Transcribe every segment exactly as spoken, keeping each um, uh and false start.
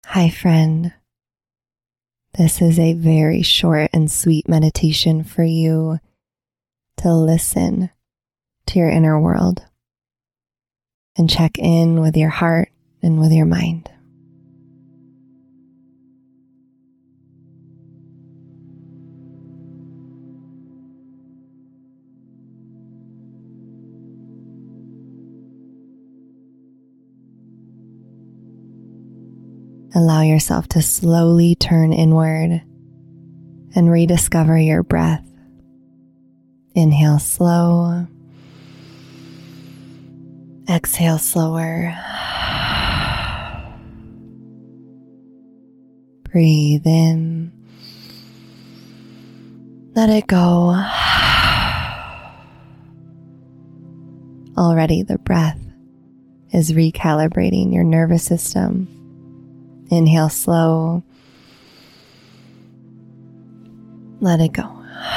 Hi, friend. This is a very short and sweet meditation for you to listen to your inner world and check in with your heart and with your mind. Allow yourself to slowly turn inward and rediscover your breath. Inhale slow. Exhale slower. Breathe in. Let it go. Already the breath is recalibrating your nervous system. Inhale slow. Let it go.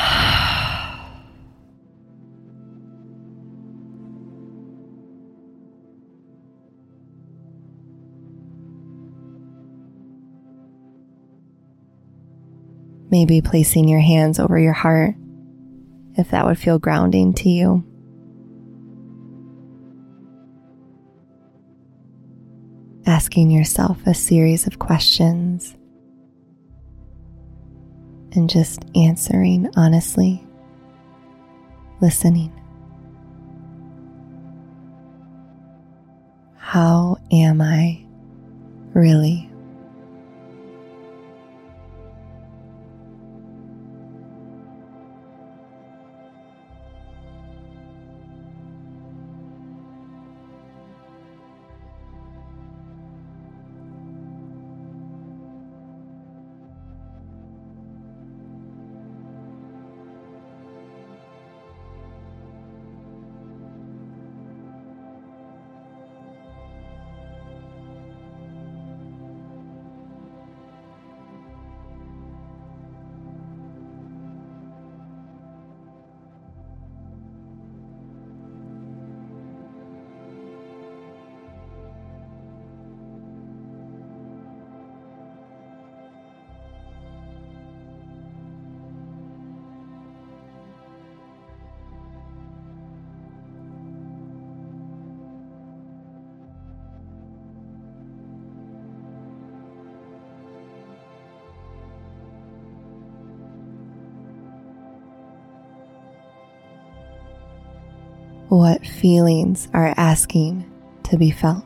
Maybe placing your hands over your heart, if that would feel grounding to you. Asking yourself a series of questions and just answering honestly, listening. How am I really? What feelings are asking to be felt?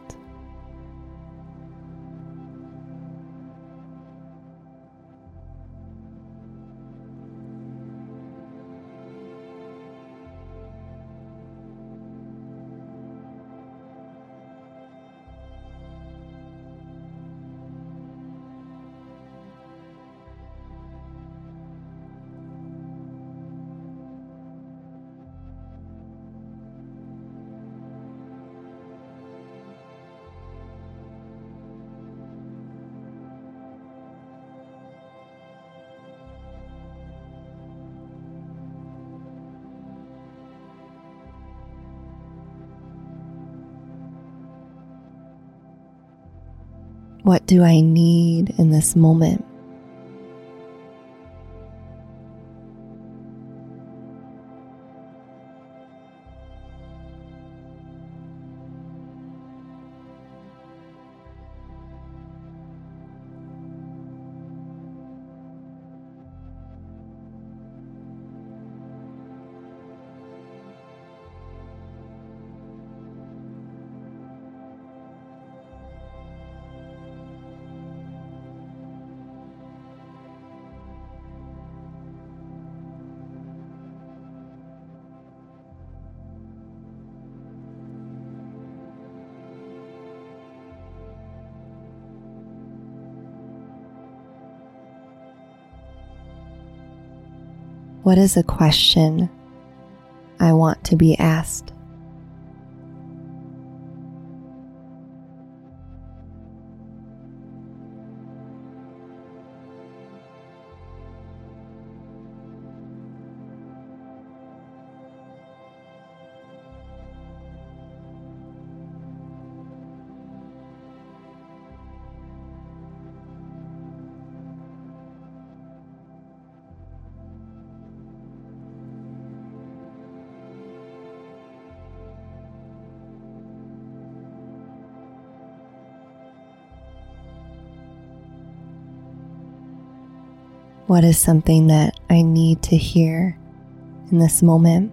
What do I need in this moment? What is a question I want to be asked? What is something that I need to hear in this moment?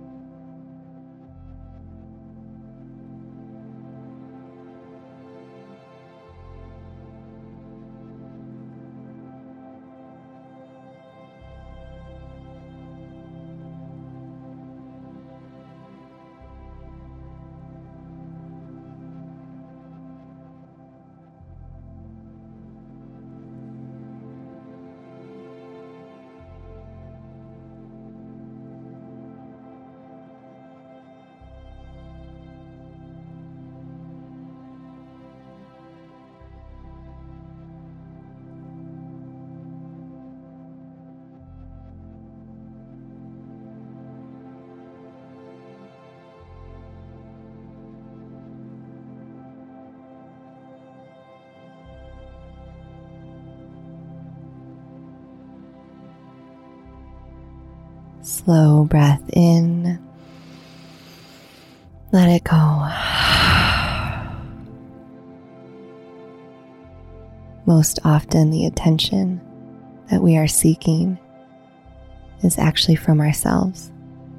Slow breath in. Let it go. Most often, the attention that we are seeking is actually from ourselves.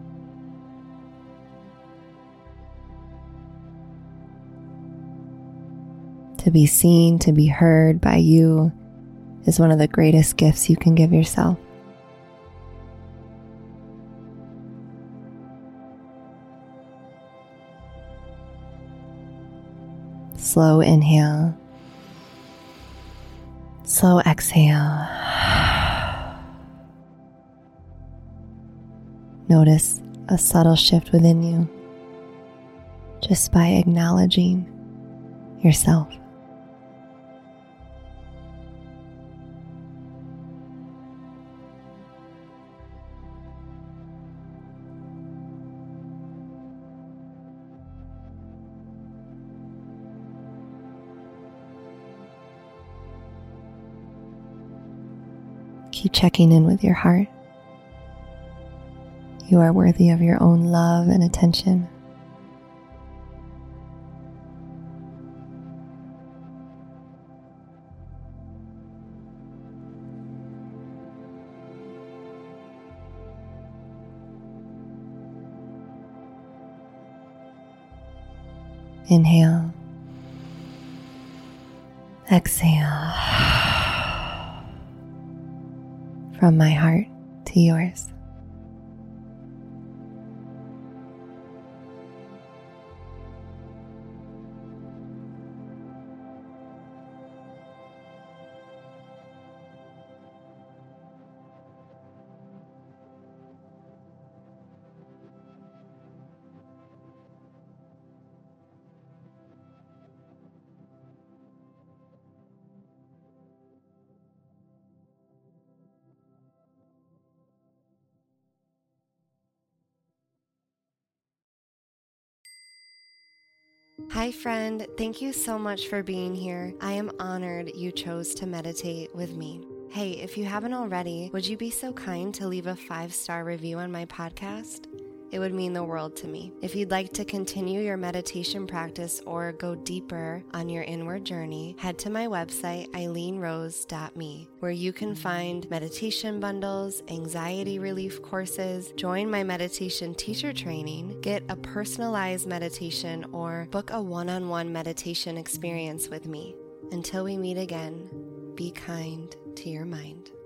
To be seen, to be heard by you is one of the greatest gifts you can give yourself. Slow inhale, slow exhale. Notice a subtle shift within you just by acknowledging yourself. Keep checking in with your heart. You are worthy of your own love and attention. Inhale. Exhale. From my heart to yours. Hi friend, thank you so much for being here. I am honored you chose to meditate with me. Hey, if you haven't already, would you be so kind to leave a five-star review on my podcast? It would mean the world to me. If you'd like to continue your meditation practice or go deeper on your inward journey, head to my website, eileen rose dot me, where you can find meditation bundles, anxiety relief courses, join my meditation teacher training, get a personalized meditation, or book a one-on-one meditation experience with me. Until we meet again, be kind to your mind.